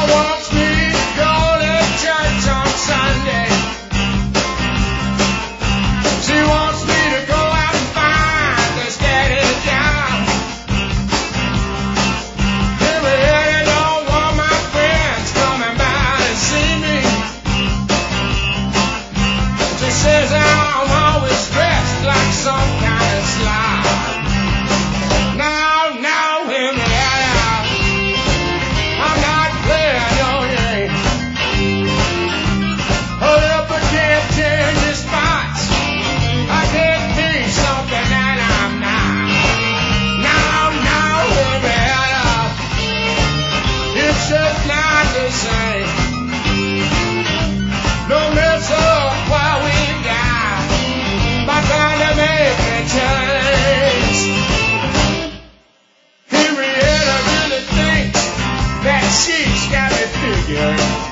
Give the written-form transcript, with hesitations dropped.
wants me to go to church on Sunday. She wants me to go out and find a steady job. Really don't want my friends coming by to see me. She says I'm always dressed like some kind of slob. Now, hear me out. I'm not playing no game. Hold up, I can't change the spots. I can't be something that I'm not. Now, hear me out. It's just not the same. No mess up what we got by trying to make a change. Henrietta really thinks that she's got me figured.